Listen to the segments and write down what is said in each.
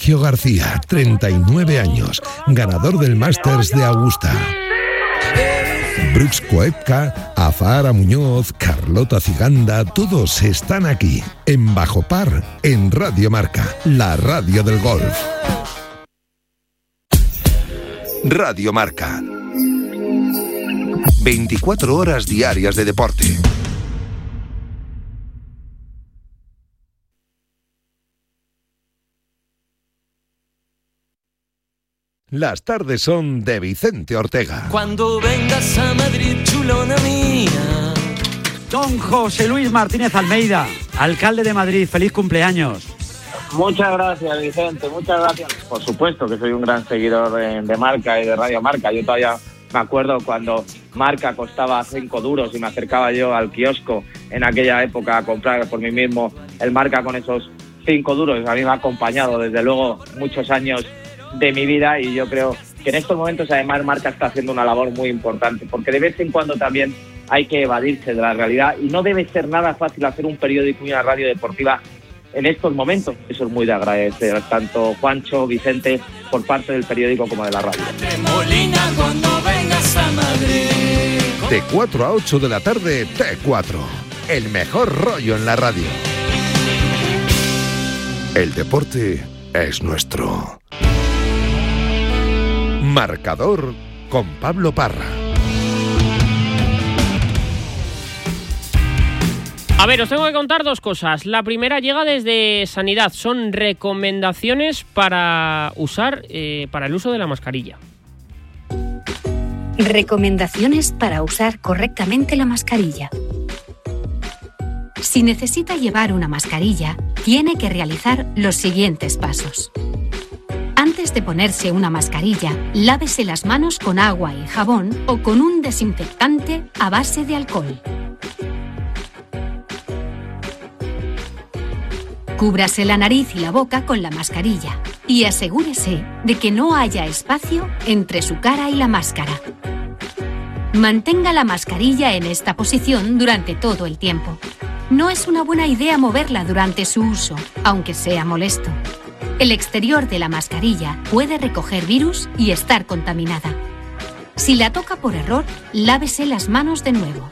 Sergio García, 39 años, ganador del Masters de Augusta. Brooks Koepka, Azahara Muñoz, Carlota Ciganda, todos están aquí, en Bajo Par, en Radio Marca, la radio del golf. Radio Marca. 24 horas diarias de deporte. Las tardes son de Vicente Ortega. Cuando vengas a Madrid, chulona mía. Don José Luis Martínez Almeida, alcalde de Madrid, feliz cumpleaños. Muchas gracias, Vicente, muchas gracias. Por supuesto que soy un gran seguidor de Marca y de Radio Marca. Yo todavía me acuerdo cuando Marca costaba 5 duros y me acercaba yo al kiosco en aquella época a comprar por mí mismo el Marca con esos 5 duros. A mí me ha acompañado desde luego muchos años de mi vida y yo creo que en estos momentos además Marca está haciendo una labor muy importante, porque de vez en cuando también hay que evadirse de la realidad y no debe ser nada fácil hacer un periódico y una radio deportiva en estos momentos. Eso es muy de agradecer, tanto Juancho, Vicente, por parte del periódico como de la radio. De 4 a 8 de la tarde, T4, el mejor rollo en la radio. El deporte es nuestro. Marcador con Pablo Parra. A ver, os tengo que contar dos cosas. La primera llega desde Sanidad. Son recomendaciones para usar, para el uso de la mascarilla. Recomendaciones para usar correctamente la mascarilla. Si necesita llevar una mascarilla, tiene que realizar los siguientes pasos. Antes de ponerse una mascarilla, lávese las manos con agua y jabón o con un desinfectante a base de alcohol. Cúbrase la nariz y la boca con la mascarilla y asegúrese de que no haya espacio entre su cara y la máscara. Mantenga la mascarilla en esta posición durante todo el tiempo. No es una buena idea moverla durante su uso, aunque sea molesto. El exterior de la mascarilla puede recoger virus y estar contaminada. Si la toca por error, lávese las manos de nuevo.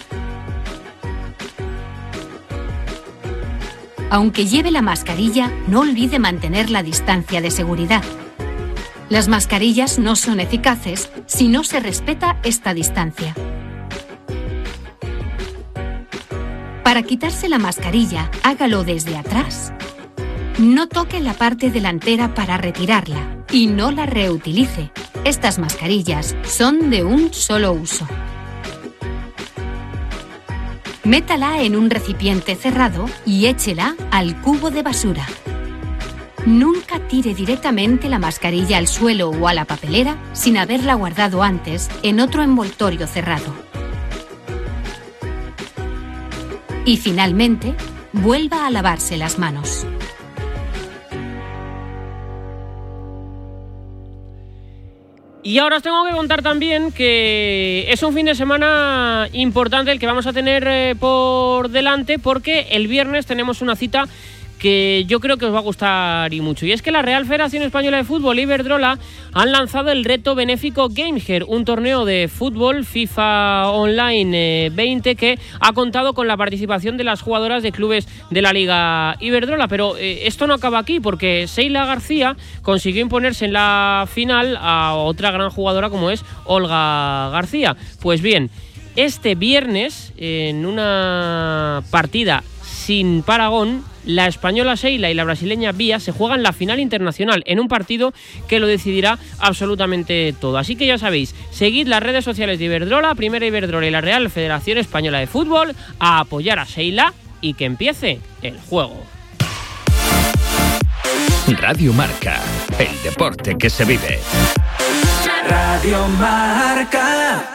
Aunque lleve la mascarilla, no olvide mantener la distancia de seguridad. Las mascarillas no son eficaces si no se respeta esta distancia. Para quitarse la mascarilla, hágalo desde atrás. No toque la parte delantera para retirarla y no la reutilice. Estas mascarillas son de un solo uso. Métala en un recipiente cerrado y échela al cubo de basura. Nunca tire directamente la mascarilla al suelo o a la papelera sin haberla guardado antes en otro envoltorio cerrado. Y finalmente, vuelva a lavarse las manos. Y ahora os tengo que contar también que es un fin de semana importante el que vamos a tener por delante, porque el viernes tenemos una cita que yo creo que os va a gustar y mucho. Y es que la Real Federación Española de Fútbol y Iberdrola han lanzado el reto benéfico Gameher, un torneo de fútbol FIFA Online 20 que ha contado con la participación de las jugadoras de clubes de la Liga Iberdrola. Pero esto no acaba aquí, porque Sheila García consiguió imponerse en la final a otra gran jugadora como es Olga García. Pues bien, este viernes, en una partida sin paragón, la española Sheila y la brasileña Bia se juegan la final internacional en un partido que lo decidirá absolutamente todo. Así que ya sabéis, seguid las redes sociales de Iberdrola, Primera Iberdrola y la Real Federación Española de Fútbol a apoyar a Sheila y que empiece el juego. Radio Marca, el deporte que se vive. Radio Marca.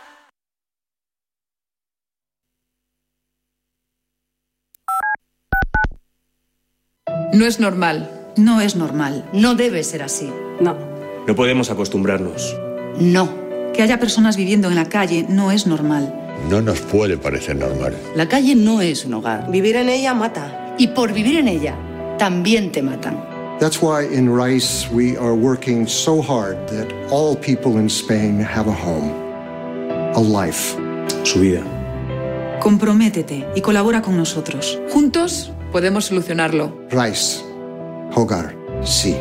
No es normal. No es normal. No debe ser así. No. No podemos acostumbrarnos. No. Que haya personas viviendo en la calle no es normal. No nos puede parecer normal. La calle no es un hogar. Vivir en ella mata. Y por vivir en ella, también te matan. That's why in Rice we are working so hard that all people in Spain have a home, a life. Su vida. Comprométete y colabora con nosotros. Juntos podemos solucionarlo. Rice, hogar, sí.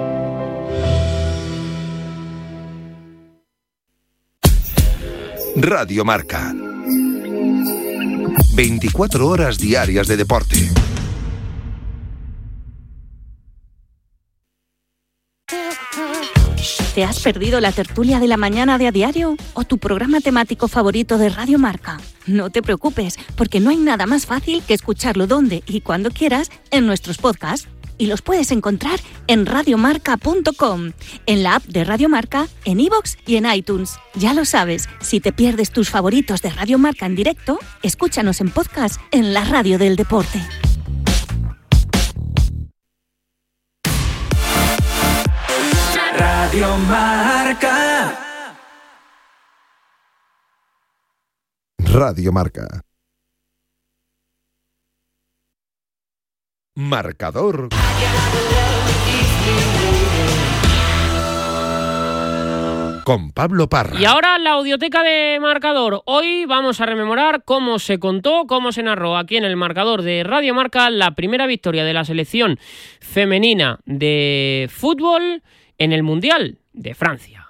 Radio Marca. 24 horas diarias de deporte. ¿Te has perdido la tertulia de la mañana de A Diario o tu programa temático favorito de Radio Marca? No te preocupes, porque no hay nada más fácil que escucharlo donde y cuando quieras en nuestros podcasts. Y los puedes encontrar en radiomarca.com, en la app de Radio Marca, en iVoox y en iTunes. Ya lo sabes, si te pierdes tus favoritos de Radio Marca en directo, escúchanos en podcast en la radio del deporte. Radio Marca. Radio Marca. Marcador. Con Pablo Parra. Y ahora la audioteca de Marcador. Hoy vamos a rememorar cómo se contó, cómo se narró aquí en el Marcador de Radio Marca la primera victoria de la selección femenina de fútbol en el Mundial de Francia.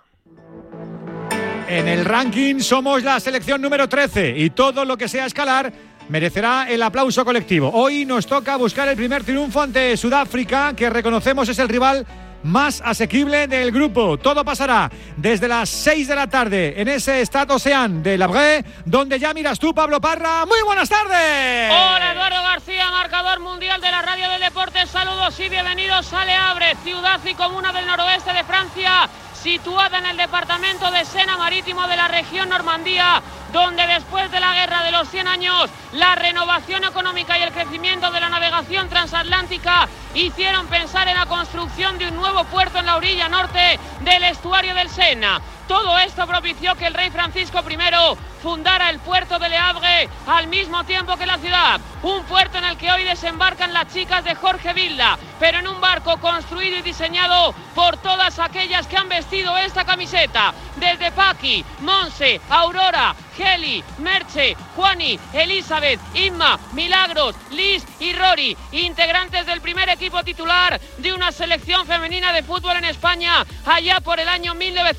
En el ranking somos la selección número 13 y todo lo que sea escalar merecerá el aplauso colectivo. Hoy nos toca buscar el primer triunfo ante Sudáfrica, que reconocemos es el rival más asequible del grupo. Todo pasará desde las 6 de la tarde en ese Stade Océan de La Haye, donde ya miras tú, Pablo Parra. ¡Muy buenas tardes! Hola, Eduardo García, marcador mundial de la Radio del Deporte. Saludos y bienvenidos a Le Havre, ciudad y comuna del noroeste de Francia, situada en el departamento de Sena Marítimo de la región Normandía, donde después de la guerra de los 100 años, la renovación económica y el crecimiento de la navegación transatlántica hicieron pensar en la construcción de un nuevo puerto en la orilla norte del estuario del Sena. Todo esto propició que el rey Francisco I fundara el puerto de Le Havre al mismo tiempo que la ciudad. Un puerto en el que hoy desembarcan las chicas de Jorge Vilda, pero en un barco construido y diseñado por todas aquellas que han vestido esta camiseta. Desde Paqui, Monse, Aurora, Heli, Merche, Juani, Elizabeth, Inma, Milagros, Liz y Rory, integrantes del primer equipo titular de una selección femenina de fútbol en España, allá por el año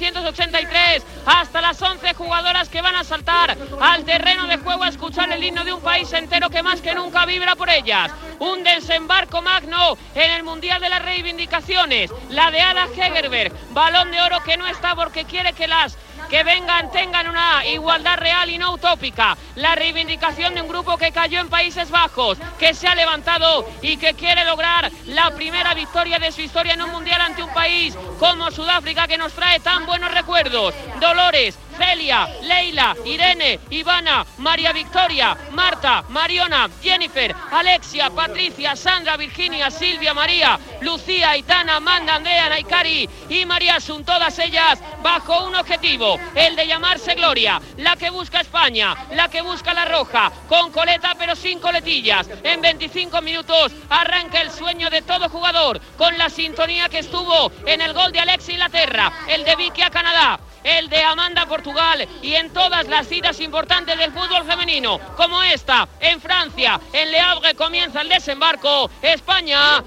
1983, hasta las 11 jugadoras que van a saltar al terreno de juego a escuchar el himno de un país entero que más que nunca vibra por ellas. Un desembarco magno en el Mundial de las Reivindicaciones, la de Ada Hegerberg, Balón de Oro, que no está porque quiere que las que vengan tengan una igualdad real y no utópica. La reivindicación de un grupo que cayó en Países Bajos, que se ha levantado y que quiere lograr la primera victoria de su historia en un mundial ante un país como Sudáfrica, que nos trae tan buenos recuerdos. Dolores, Celia, Leila, Irene, Ivana, María Victoria, Marta, Mariona, Jennifer, Alexia, Patricia, Sandra, Virginia, Silvia, María, Lucía, Aitana, Amanda, Andrea, Naikari y María Asun, todas ellas bajo un objetivo, el de llamarse Gloria, la que busca España, la que busca la roja, con coleta pero sin coletillas. En 25 minutos arranca el sueño de todo jugador, con la sintonía que estuvo en el gol de Alex Inglaterra, el de Vicky a Canadá, el de Amanda Portugal y en todas las citas importantes del fútbol femenino, como esta, en Francia, en Le Havre comienza el desembarco, España,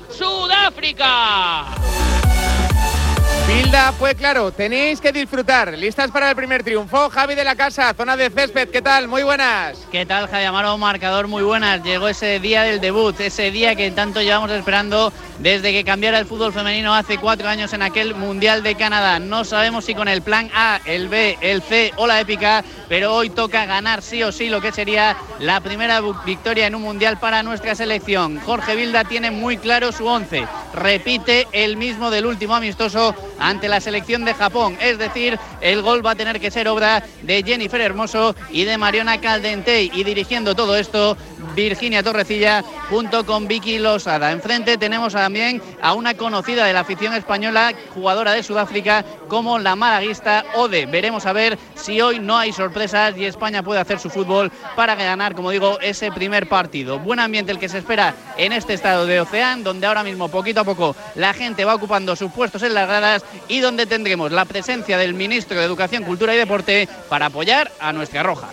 Sudáfrica. Vilda, fue claro, tenéis que disfrutar. ¿Listas para el primer triunfo? Javi de la Casa, zona de césped, ¿qué tal? Muy buenas. ¿Qué tal, Javi Amaro? Marcador, muy buenas. Llegó ese día del debut, ese día que tanto llevamos esperando desde que cambiara el fútbol femenino hace 4 años en aquel Mundial de Canadá. No sabemos si con el plan A, el B, el C o la épica, pero hoy toca ganar sí o sí lo que sería la primera victoria en un Mundial para nuestra selección. Jorge Vilda tiene muy claro su 11. Repite el mismo del último amistoso ante la selección de Japón, es decir, el gol va a tener que ser obra de Jennifer Hermoso y de Mariona Caldentey, y dirigiendo todo esto Virginia Torrecilla junto con Vicky Losada. Enfrente tenemos también a una conocida de la afición española, jugadora de Sudáfrica, como la malaguista Ode. Veremos a ver si hoy no hay sorpresas y España puede hacer su fútbol para ganar, como digo, ese primer partido. Buen ambiente el que se espera en este estado de Oceán, donde ahora mismo poquito a poco la gente va ocupando sus puestos en las gradas y donde tendremos la presencia del ministro de Educación, Cultura y Deporte para apoyar a nuestra roja.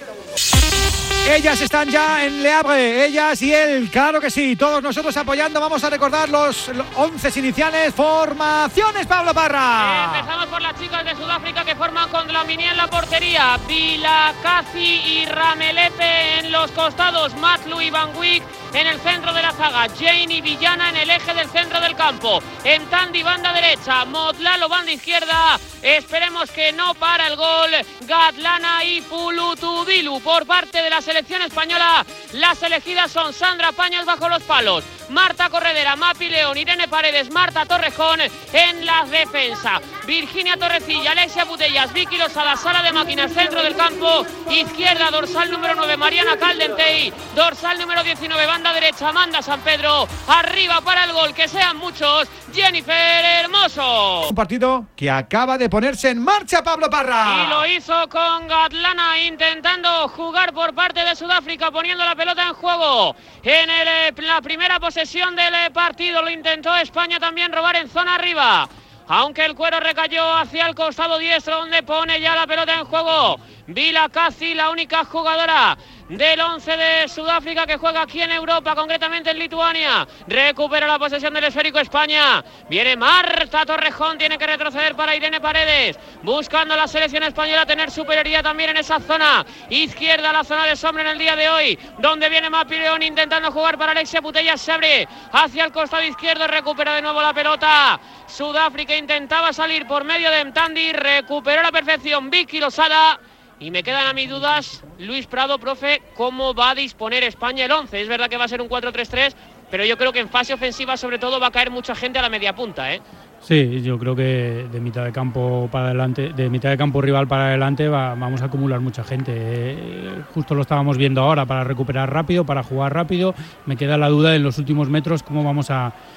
Ellas están ya en Le Havre, ellas y él, claro que sí, todos nosotros apoyando. Vamos a recordar los 11 iniciales. Formaciones, Pablo Parra. Empezamos por las chicas de Sudáfrica que forman con Dlamini en la portería, Vilakazi y Ramelepe en los costados, Matlu y Van Wyk en el centro de la zaga, Jane y Villana en el eje del centro del campo, Ntandi banda derecha, Motlalo banda izquierda, esperemos que no para el gol, Gatlana y Pulutubilu. Por parte de la selección española, las elegidas son Sandra Paños bajo los palos, Marta Corredera, Mapi León, Irene Paredes, Marta Torrejón en la defensa, Virginia Torrecilla, Alexia Putellas, Vicky Losada, sala de máquinas, centro del campo, izquierda, dorsal número 9, Mariana Caldentey, dorsal número 19, banda derecha, Amanda San Pedro, arriba para el gol, que sean muchos, Jennifer Hermoso. Un partido que acaba de ponerse en marcha, Pablo Parra. Y lo hizo con Gatlana, intentando jugar por parte de Sudáfrica, poniendo la pelota en juego. En la primera posesión del partido lo intentó España también robar en zona arriba, aunque el cuero recayó hacia el costado diestro, donde pone ya la pelota en juego Vilakazi, la única jugadora del 11 de Sudáfrica que juega aquí en Europa, concretamente en Lituania. Recupera la posesión del esférico España. Viene Marta Torrejón, tiene que retroceder para Irene Paredes, buscando la selección española tener superioridad también en esa zona izquierda, la zona de sombra en el día de hoy, donde viene Mapi León intentando jugar para Alexia Putellas, se abre hacia el costado izquierdo, recupera de nuevo la pelota. Sudáfrica intentaba salir por medio de Ntandi, recuperó la perfección Vicky Losada. Y me quedan a mis dudas, Luis Prado, profe, cómo va a disponer España el 11. Es verdad que va a ser un 4-3-3, pero yo creo que en fase ofensiva sobre todo va a caer mucha gente a la media punta, ¿eh? Sí, yo creo que de mitad de campo para adelante, de mitad de campo rival para adelante vamos a acumular mucha gente. Justo lo estábamos viendo ahora, para recuperar rápido, para jugar rápido. Me queda la duda en los últimos metros cómo vamos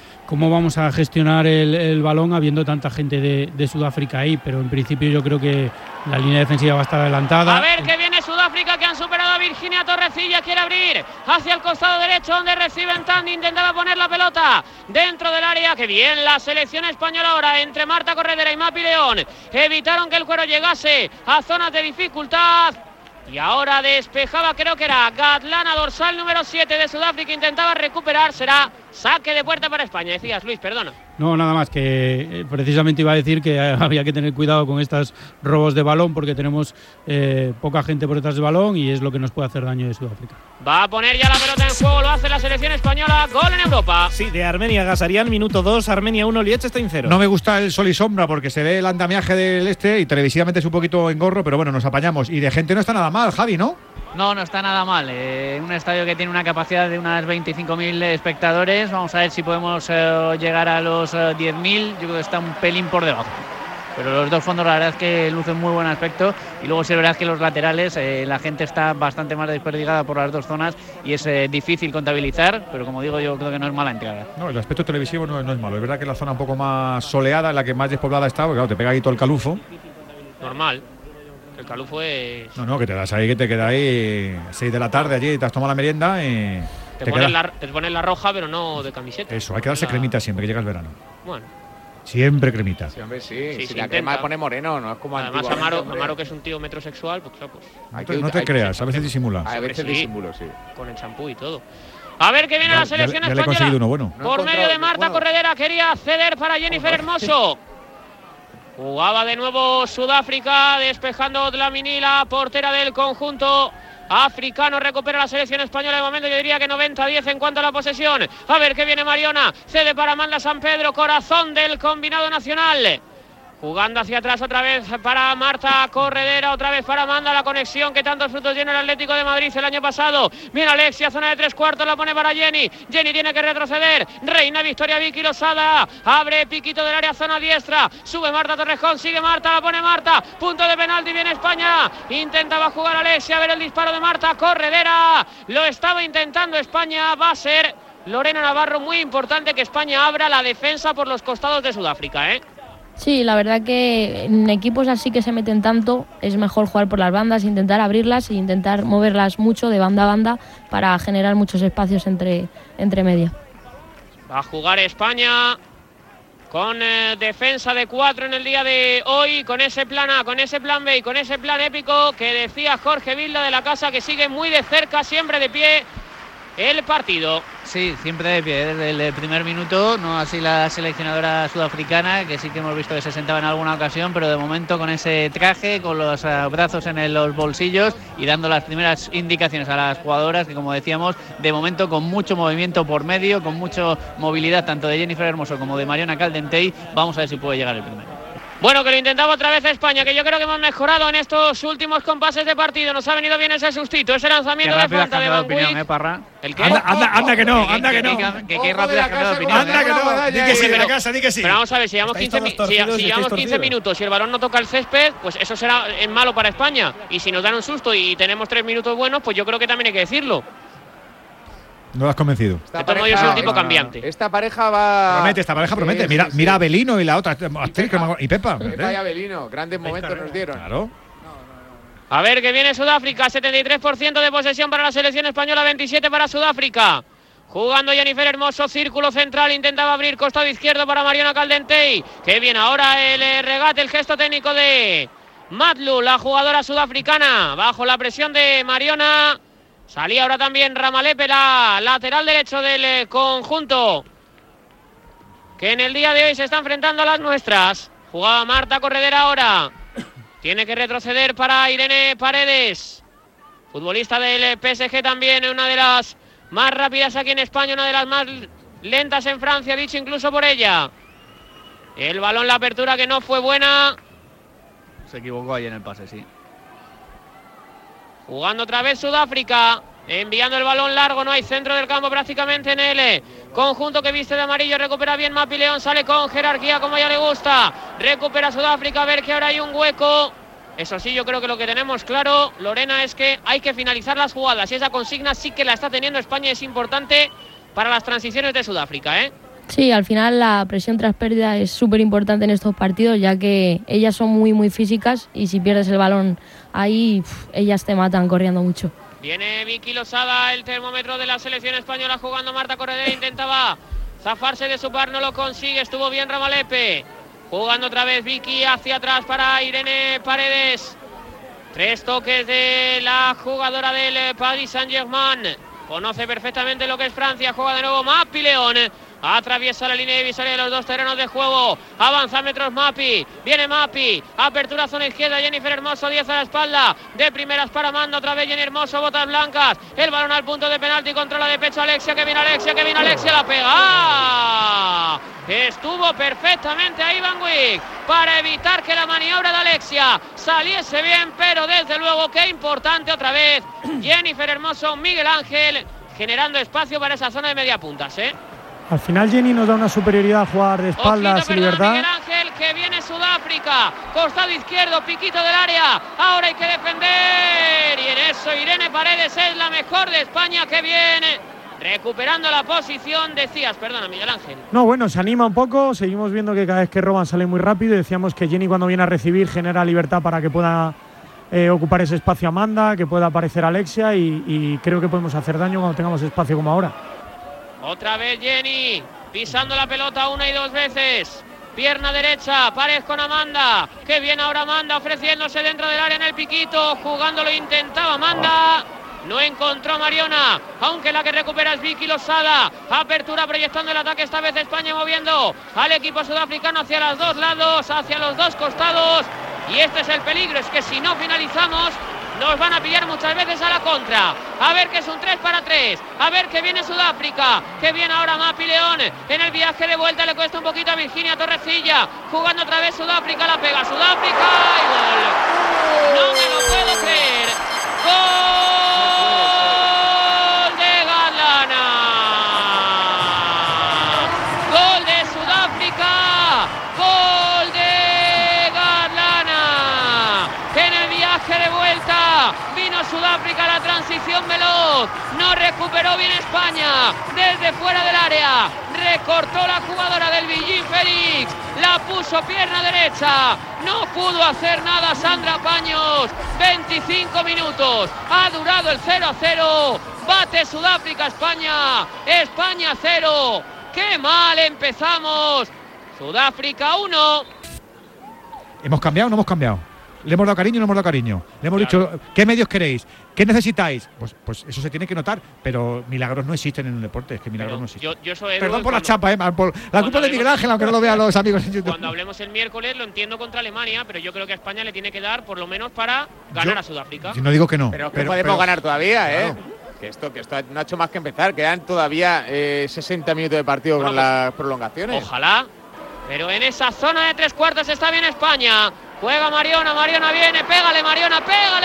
a gestionar el balón habiendo tanta gente de Sudáfrica ahí, pero en principio yo creo que la línea defensiva va a estar adelantada. A ver que viene Sudáfrica, que han superado a Virginia Torrecilla, quiere abrir hacia el costado derecho donde recibe Ntandi, intentaba poner la pelota dentro del área. Que bien la selección española ahora entre Marta Corredera y Mapi León, evitaron que el cuero llegase a zonas de dificultad. Y ahora despejaba, creo que era Gatlana, dorsal número 7 de Sudáfrica, intentaba recuperar, será saque de puerta para España. Decías, Luis, perdona. No, nada más, que precisamente iba a decir que había que tener cuidado con estos robos de balón porque tenemos poca gente por detrás del balón y es lo que nos puede hacer daño de Sudáfrica. Va a poner ya la pelota en juego, lo hace la selección española, gol en Europa. Sí, de Armenia, Gasarian, minuto 2, Armenia 1, Liechtenstein 0. No me gusta el sol y sombra porque se ve el andamiaje del y televisivamente es un poquito engorro, pero bueno, nos apañamos. Y de gente no está nada mal, Javi, ¿no? No está nada mal. Un estadio que tiene una capacidad de unas 25.000 espectadores. Vamos a ver si podemos llegar a los 10.000. Yo creo que está un pelín por debajo. Pero los dos fondos la verdad es que lucen muy buen aspecto. Y luego sí es verdad que los laterales la gente está bastante más desperdigada por las dos zonas y es difícil contabilizar. Pero como digo, yo creo que no es mala entrada. No, el aspecto televisivo no es malo. Es verdad que la zona un poco más soleada, en la que más despoblada está, porque claro, te pega ahí todo el calufo. Normal. El calufo es... No, que te das ahí, que te queda ahí 6 de la tarde allí, te has tomado la merienda y... Te pones la roja, pero no de camiseta. Eso, hay que darse cremita siempre que llega el verano. Bueno. Siempre cremita. Sí, hombre, sí. Si la crema pone moreno, no es como además Amaro, que es un tío metrosexual, pues claro, pues... No te creas, a veces disimula. A veces disimulo, sí. Con el champú y todo. A ver que viene la selección española. Le he conseguido uno bueno. Por medio de Marta Corredera, quería ceder para Jennifer Hermoso. Jugaba de nuevo Sudáfrica, despejando Dlamini, la portera del conjunto africano. Recupera la selección española de momento, yo diría que 90-10 en cuanto a la posesión. A ver que viene Mariona, cede para Amanda San Pedro, corazón del combinado nacional. Jugando hacia atrás otra vez para Marta Corredera, otra vez para Amanda, la conexión que tantos frutos tiene el Atlético de Madrid el año pasado. Viene Alexia, zona de 3/4, la pone para Jenny. Jenny tiene que retroceder. Reina Victoria Vicky Losada. Abre piquito del área, zona diestra. Sube Marta Torrejón, sigue Marta, la pone Marta. Punto de penalti, viene España. Intentaba jugar Alexia, a ver el disparo de Marta Corredera. Lo estaba intentando España, va a ser Lorena Navarro. Muy importante que España abra la defensa por los costados de Sudáfrica, ¿eh? Sí, la verdad que en equipos así que se meten tanto es mejor jugar por las bandas, intentar abrirlas e intentar moverlas mucho de banda a banda para generar muchos espacios entre media. Va a jugar España con defensa de 4 en el día de hoy, con ese plan A, con ese plan B y con ese plan épico que decía Jorge Vilda de la Casa, que sigue muy de cerca, siempre de pie el partido. Sí, siempre de pie, desde el primer minuto, no así la seleccionadora sudafricana, que sí que hemos visto que se sentaba en alguna ocasión, pero de momento con ese traje, con los brazos en los bolsillos y dando las primeras indicaciones a las jugadoras, que como decíamos, de momento con mucho movimiento por medio, con mucha movilidad tanto de Jennifer Hermoso como de Mariona Caldentey. Vamos a ver si puede llegar el primero. Bueno, que lo intentaba otra vez España, que yo creo que hemos mejorado en estos últimos compases de partido. Nos ha venido bien ese sustito, ese lanzamiento de falta de Van Wick. Parra. ¿El qué? Anda que no. Que rápido has cambiado de opinión. Anda que no, di que sí, de la Casa, di que sí. Pero vamos a ver, si llevamos 15 minutos y el balón no toca el césped, pues eso será malo para España. Y si nos dan un susto y tenemos 3 minutos buenos, pues yo creo que también hay que decirlo. No lo has convencido. De todos modos, yo soy un tipo cambiante. Esta pareja va... Esta pareja promete. Mira a Abelino y la otra actriz, y Pepa. Pepa y Abelino, grandes momentos nos dieron. Claro. A ver, que viene Sudáfrica, 73% de posesión para la selección española, 27% para Sudáfrica. Jugando Jennifer Hermoso, círculo central, intentaba abrir costado izquierdo para Mariona Caldentey. Que bien ahora el regate, el gesto técnico de Matlu, la jugadora sudafricana, bajo la presión de Mariona. Salía ahora también Ramalepe, la lateral derecho del conjunto, que en el día de hoy se está enfrentando a las nuestras. Jugaba Marta Corredera ahora. Tiene que retroceder para Irene Paredes, futbolista del PSG también, una de las más rápidas aquí en España, una de las más lentas en Francia, dicho incluso por ella. El balón, la apertura que no fue buena. Se equivocó ahí en el pase, sí. Jugando otra vez Sudáfrica, enviando el balón largo, no hay centro del campo prácticamente en el conjunto que viste de amarillo. Recupera bien Mapi León, sale con jerarquía como ya le gusta. Recupera Sudáfrica, a ver que ahora hay un hueco. Eso sí, yo creo que lo que tenemos claro, Lorena, es que hay que finalizar las jugadas y esa consigna sí que la está teniendo España, es importante para las transiciones de Sudáfrica, ¿eh? Sí, al final la presión tras pérdida es súper importante en estos partidos, ya que ellas son muy, muy físicas y si pierdes el balón ahí, ellas te matan corriendo mucho. Viene Vicky Losada, el termómetro de la selección española, jugando Marta Corredera, intentaba zafarse de su par, no lo consigue, estuvo bien Ramalepe. Jugando otra vez Vicky hacia atrás para Irene Paredes. 3 toques de la jugadora del Paris Saint-Germain. Conoce perfectamente lo que es Francia, juega de nuevo Mapi León. Atraviesa la línea divisoria de los dos terrenos de juego. Avanza metros Mapi. Viene Mapi. Apertura zona izquierda. Jennifer Hermoso, 10 a la espalda. De primeras para Amanda. Otra vez Jenny Hermoso. Botas blancas. El balón al punto de penalti. Controla de pecho Alexia. Que viene Alexia. Que viene Alexia. La pega. ¡Ah! Estuvo perfectamente ahí Van Wick para evitar que la maniobra de Alexia saliese bien. Pero desde luego que importante otra vez Jennifer Hermoso. Miguel Ángel generando espacio para esa zona de media puntas, ¿eh? Al final Jenny nos da una superioridad a jugar de espaldas y libertad. Miguel Ángel, que viene Sudáfrica, costado izquierdo, piquito del área, ahora hay que defender, y en eso Irene Paredes es la mejor de España, que viene recuperando la posición. Decías, perdona Miguel Ángel. No, bueno, se anima un poco, seguimos viendo que cada vez que roban sale muy rápido, y decíamos que Jenny cuando viene a recibir genera libertad para que pueda ocupar ese espacio Amanda, que pueda aparecer Alexia, y creo que podemos hacer daño cuando tengamos espacio como ahora. Otra vez Jenny, pisando la pelota una y dos veces. Pierna derecha, Pared con Amanda. Que viene ahora Amanda, ofreciéndose dentro del área en el piquito. Jugando lo intentaba Amanda. No encontró Mariona, aunque la que recupera es Vicky Losada. Apertura proyectando el ataque, esta vez España moviendo al equipo sudafricano hacia los dos lados, hacia los dos costados. Y este es el peligro, es que si no finalizamos Nos van a pillar muchas veces a la contra. A ver que es un 3 para 3. A ver que viene Sudáfrica. Que viene ahora Mapi León. En el viaje de vuelta le cuesta un poquito a Virginia Torrecilla. Jugando otra vez Sudáfrica. La pega Sudáfrica. Y gol. No me lo puedo creer. Gol de Ghana. Gol de Sudáfrica. Gol de Ghana. En el viaje de vuelta vino Sudáfrica, la transición veloz, no recuperó bien España, desde fuera del área, recortó la jugadora del Villín Félix, la puso pierna derecha, no pudo hacer nada Sandra Paños, 25 minutos, ha durado el 0-0, bate Sudáfrica España, España 0, qué mal empezamos, Sudáfrica 1. ¿Hemos cambiado o no hemos cambiado? ¿Le hemos dado cariño o no hemos dado cariño? Le hemos dicho, ¿qué medios queréis? ¿Qué necesitáis? Pues eso se tiene que notar, pero milagros no existen en el deporte, es que milagros no existen. Perdón por la chapa, por la culpa de Miguel Ángel, aunque no lo vean los amigos en YouTube. Cuando hablemos el miércoles lo entiendo contra Alemania, pero yo creo que a España le tiene que dar por lo menos para ganar a Sudáfrica. Si no digo que no. Pero podemos ganar todavía, ¿eh? Claro. Que esto no ha hecho más que empezar, quedan todavía 60 minutos de partido con las prolongaciones. Ojalá, pero en esa zona de 3/4 está bien España. Juega Mariona viene, pégale Mariona.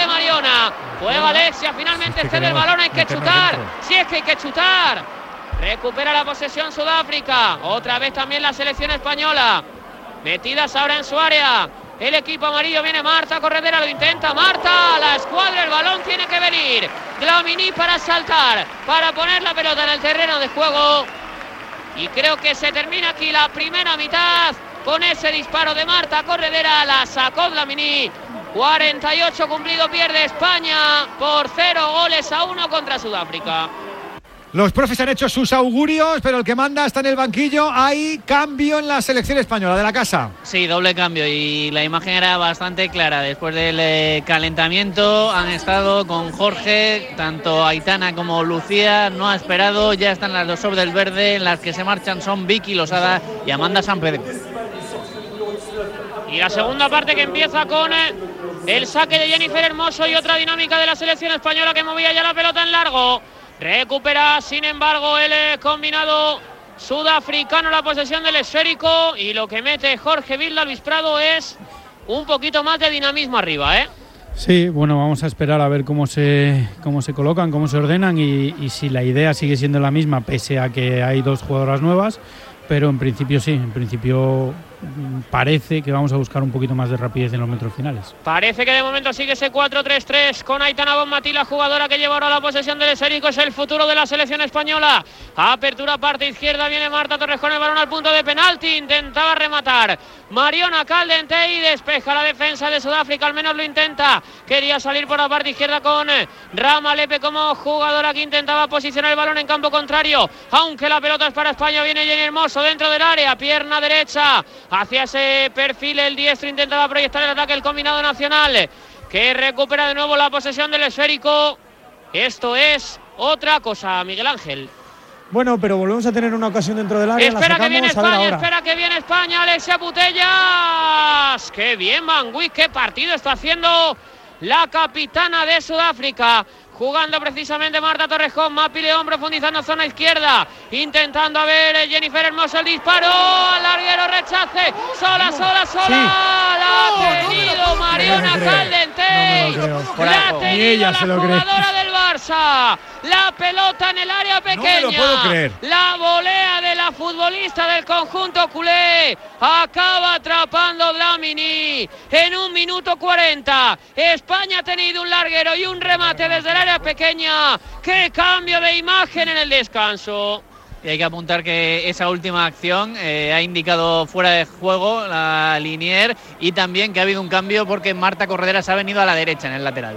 Juega Alexia, finalmente cede el balón, hay que chutar. Sí, es que hay que chutar. Recupera la posesión Sudáfrica. Otra vez también la selección española. Metidas ahora en su área. El equipo amarillo, viene Marta Corredera, lo intenta Marta. La escuadra, el balón tiene que venir. Dlamini para saltar, para poner la pelota en el terreno de juego. Y creo que se termina aquí la primera mitad. Con ese disparo de Marta Corredera, la sacó Dlamini. 48 cumplido, pierde España por 0-1 contra Sudáfrica. Los profes han hecho sus augurios, pero el que manda está en el banquillo. Hay cambio en la selección española de la casa. Sí, doble cambio y la imagen era bastante clara. Después del calentamiento han estado con Jorge, tanto Aitana como Lucía. No ha esperado, ya están las dos sobre el verde. En las que se marchan son Vicky Losada y Amanda Sampedro. Y la segunda parte que empieza con el saque de Jennifer Hermoso y otra dinámica de la selección española que movía ya la pelota en largo. Recupera, sin embargo, el combinado sudafricano la posesión del esférico y lo que mete Jorge Vilda Luis Prado es un poquito más de dinamismo arriba, ¿eh? Sí, bueno, vamos a esperar a ver cómo se colocan, cómo se ordenan y si la idea sigue siendo la misma, pese a que hay dos jugadoras nuevas. Pero en principio sí, parece que vamos a buscar un poquito más de rapidez en los metros finales. Parece que de momento sigue ese 4-3-3 con Aitana Bonmatí, la jugadora que lleva ahora la posesión del esférico, es el futuro de la selección española. Apertura parte izquierda, viene Marta Torrejón, el balón al punto de penalti, intentaba rematar Mariona Caldentey, despeja la defensa de Sudáfrica, al menos lo intenta, quería salir por la parte izquierda con Rama Lepe como jugadora que intentaba posicionar el balón en campo contrario, aunque la pelota es para España, viene Jenny Hermoso dentro del área, pierna derecha, hacia ese perfil el diestro, intentaba proyectar el ataque el combinado nacional, que recupera de nuevo la posesión del esférico. Esto es otra cosa, Miguel Ángel. Bueno, pero volvemos a tener una ocasión dentro del área. Espera que viene España, Alexia Putellas. Qué bien, Van Wyk, qué partido está haciendo la capitana de Sudáfrica. Jugando precisamente Marta Torrejón, Mapi León profundizando zona izquierda, intentando a ver Jennifer Hermoso el disparo, al larguero rechace, sola, la ha tenido Mariona Caldentey, la ha tenido la jugadora del Barça, la pelota en el área pequeña, no me lo puedo creer. La volea de la futbolista del conjunto culé, acaba atrapando Dlamini en 1 minuto 40, España ha tenido un larguero y un remate desde el área pequeña. ¡Qué cambio de imagen en el descanso! Y hay que apuntar que esa última acción ha indicado fuera de juego la Linier y también que ha habido un cambio porque Marta Corredera se ha venido a la derecha en el lateral.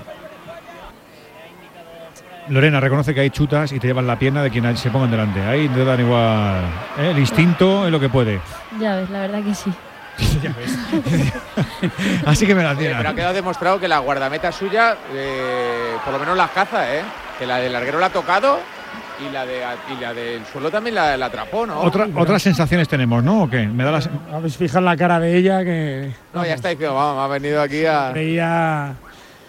Lorena reconoce que hay chutas y te llevan la pierna de quien se pongan delante. Ahí te dan igual. El instinto es lo que puede. Ya ves, la verdad que sí. Ya ves. Así que me la tiran. Pero ha quedado demostrado que la guardameta suya, por lo menos las caza, que la del larguero la ha tocado y la del suelo también la atrapó, ¿no? Otras sensaciones tenemos, ¿no? ¿O qué? Me da las. Habéis fijado la cara de ella que. No, ya está diciendo, vamos, ha venido aquí a. Veía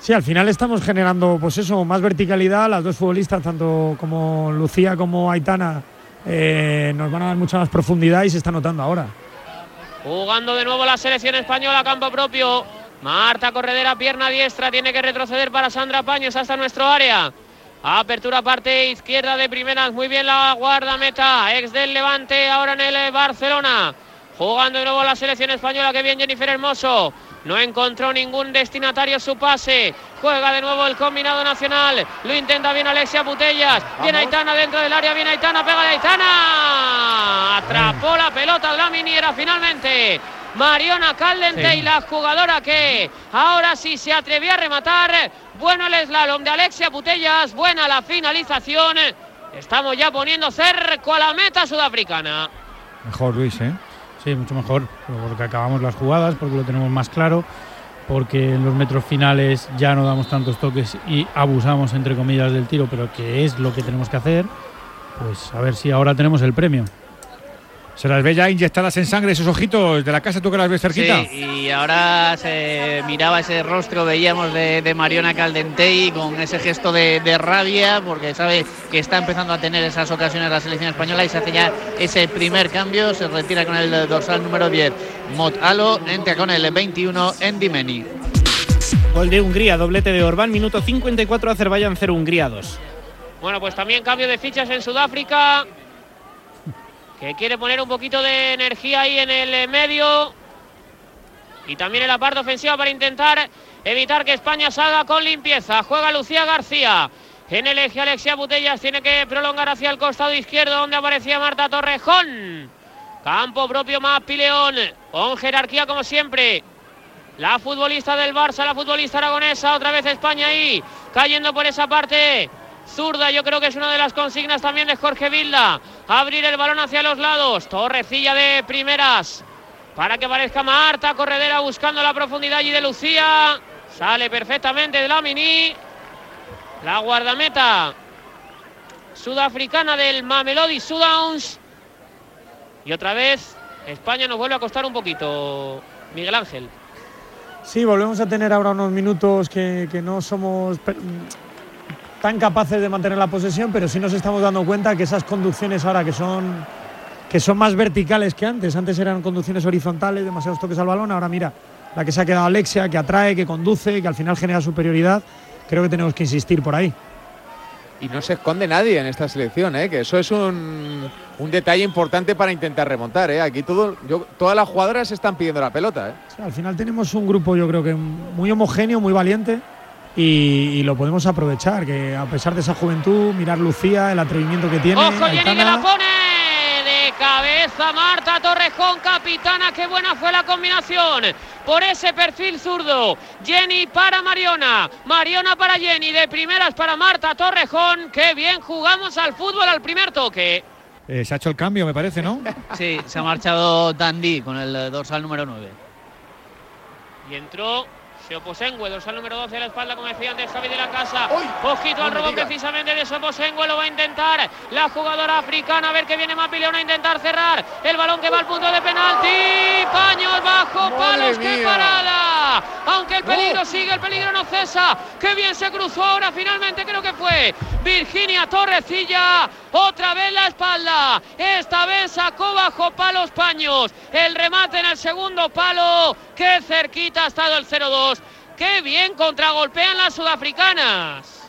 Sí, al final estamos generando, pues eso, más verticalidad. Las dos futbolistas, tanto como Lucía como Aitana, nos van a dar mucha más profundidad y se está notando ahora. Jugando de nuevo la selección española a campo propio. Marta Corredera, pierna diestra, tiene que retroceder para Sandra Paños hasta nuestro área. Apertura parte izquierda de primeras, muy bien la guardameta, ex del Levante, ahora en el Barcelona. Jugando de nuevo la selección española, que bien Jennifer Hermoso. No encontró ningún destinatario su pase. Juega de nuevo el combinado nacional. Lo intenta bien Alexia Putellas. Bien Aitana dentro del área. Bien Aitana, pega de Aitana. Atrapó la pelota Dlamini. Era finalmente Mariona Caldentey, sí, la jugadora que ahora sí se atrevió a rematar. Bueno el slalom de Alexia Putellas. Buena la finalización. Estamos ya poniendo cerco a la meta sudafricana. Mejor, Luis, ¿eh? Sí, mucho mejor, porque acabamos las jugadas, porque lo tenemos más claro, porque en los metros finales ya no damos tantos toques y abusamos, entre comillas, del tiro, pero que es lo que tenemos que hacer, pues a ver si ahora tenemos el premio. Se las ve ya inyectadas en sangre esos ojitos de la casa, tú que las ves cerquita. Sí, y ahora se miraba ese rostro, veíamos de Mariona Caldentey con ese gesto de rabia, porque sabe que está empezando a tener esas ocasiones la selección española y se hace ya ese primer cambio, se retira con el dorsal número 10 Mot Alo, entra con el 21 Endimeni. Gol de Hungría, doblete de Orbán, minuto 54, Azerbaiyán 0, Hungría 2. Bueno, pues también cambio de fichas en Sudáfrica, que quiere poner un poquito de energía ahí en el medio y también en la parte ofensiva para intentar evitar que España salga con limpieza. Juega Lucía García en el eje, Alexia Putellas tiene que prolongar hacia el costado izquierdo donde aparecía Marta Torrejón. Campo propio Mapi León, con jerarquía como siempre. La futbolista del Barça, la futbolista aragonesa, otra vez España ahí, cayendo por esa parte zurda. Yo creo que es una de las consignas también de Jorge Vilda, abrir el balón hacia los lados. Torrecilla de primeras para que aparezca Marta Corredera buscando la profundidad allí de Lucía. Sale perfectamente de Dlamini, la guardameta sudafricana del Mamelodi Sundowns. Y otra vez España nos vuelve a costar un poquito, Miguel Ángel. Sí, volvemos a tener ahora unos minutos que no somos tan capaces de mantener la posesión, pero sí nos estamos dando cuenta que esas conducciones ahora que son más verticales que antes. Antes eran conducciones horizontales, demasiados toques al balón. Ahora mira, la que se ha quedado Alexia, que atrae, que conduce, que al final genera superioridad. Creo que tenemos que insistir por ahí. Y no se esconde nadie en esta selección, que eso es un detalle importante para intentar remontar. Aquí todas las jugadoras están pidiendo la pelota. Sí, al final tenemos un grupo, yo creo que muy homogéneo, muy valiente. Y lo podemos aprovechar, que a pesar de esa juventud, mirar Lucía, el atrevimiento que tiene. ¡Ojo, Jenny, Aitana, que la pone! De cabeza Marta Torrejón, capitana. ¡Qué buena fue la combinación! Por ese perfil zurdo. Jenny para Mariona. Mariona para Jenny. De primeras para Marta Torrejón. ¡Qué bien jugamos al fútbol al primer toque! Se ha hecho el cambio, me parece, ¿no? Sí, se ha marchado Dandy con el dorsal número 9. Y entró Soposengue, dorsal número 12 a la espalda, como decía antes Javi de la Casa. Ojito al robo precisamente de Soposengue, lo va a intentar la jugadora africana, a ver que viene Mapi León a intentar cerrar el balón que va al punto de penalti. Paños bajo palos, qué parada. Aunque el peligro sigue, el peligro no cesa. Qué bien se cruzó ahora, finalmente creo que fue Virginia Torrecilla. Otra vez la espalda, esta vez sacó bajo palos Paños. El remate en el segundo palo, qué cerquita ha estado el 0-2. ¡Qué bien contragolpean las sudafricanas!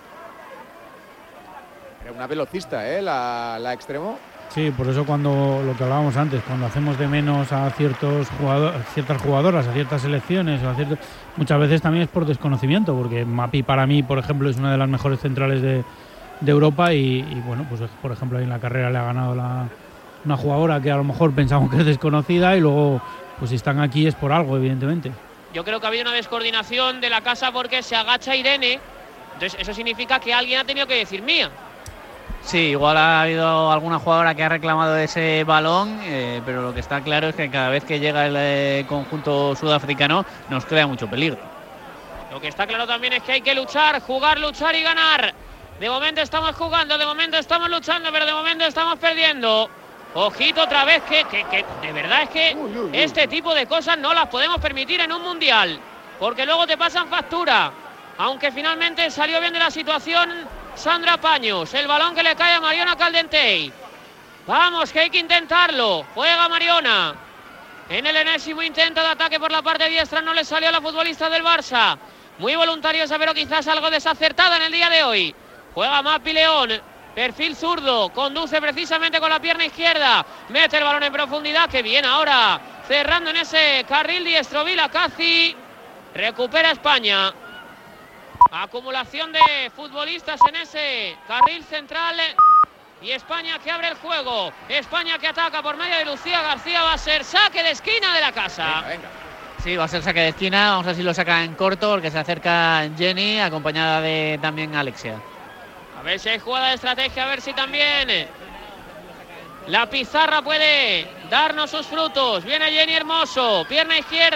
Era una velocista, la extremo. Sí, por eso cuando lo que hablábamos antes, cuando hacemos de menos a ciertas jugadoras, a ciertas selecciones, muchas veces también es por desconocimiento, porque Mapi para mí, por ejemplo, es una de las mejores centrales de Europa y bueno, pues por ejemplo ahí en la carrera le ha ganado una jugadora que a lo mejor pensamos que es desconocida y luego pues si están aquí es por algo, evidentemente. Yo creo que ha habido una descoordinación de la casa porque se agacha Irene, entonces eso significa que alguien ha tenido que decir mía. Sí, igual ha habido alguna jugadora que ha reclamado ese balón, pero lo que está claro es que cada vez que llega el conjunto sudafricano nos crea mucho peligro. Lo que está claro también es que hay que luchar, jugar, luchar y ganar. De momento estamos jugando, de momento estamos luchando, pero de momento estamos perdiendo. Ojito otra vez, que de verdad es que este tipo de cosas no las podemos permitir en un mundial, porque luego te pasan factura. aunque finalmente salió bien de la situación Sandra Paños. El balón que le cae a Mariona Caldentey. Vamos, que hay que intentarlo. Juega Mariona. En el enésimo intento de ataque por la parte diestra no le salió a la futbolista del Barça. Muy voluntariosa, pero quizás algo desacertada en el día de hoy. Juega Mapi León. Perfil zurdo. Conduce precisamente con la pierna izquierda. Mete el balón en profundidad. Que bien ahora. Cerrando en ese carril diestro Vilacazzi. Recupera España. Acumulación de futbolistas en ese carril central. Y España que abre el juego. España que ataca por medio de Lucía García. Va a ser saque de esquina de la casa. Venga. Sí, va a ser saque de esquina. Vamos a ver si lo saca en corto, porque se acerca Jenny, acompañada de también Alexia. A ver si hay jugada de estrategia. A ver si también la pizarra puede darnos sus frutos. Viene Jenny Hermoso. Pierna izquierda.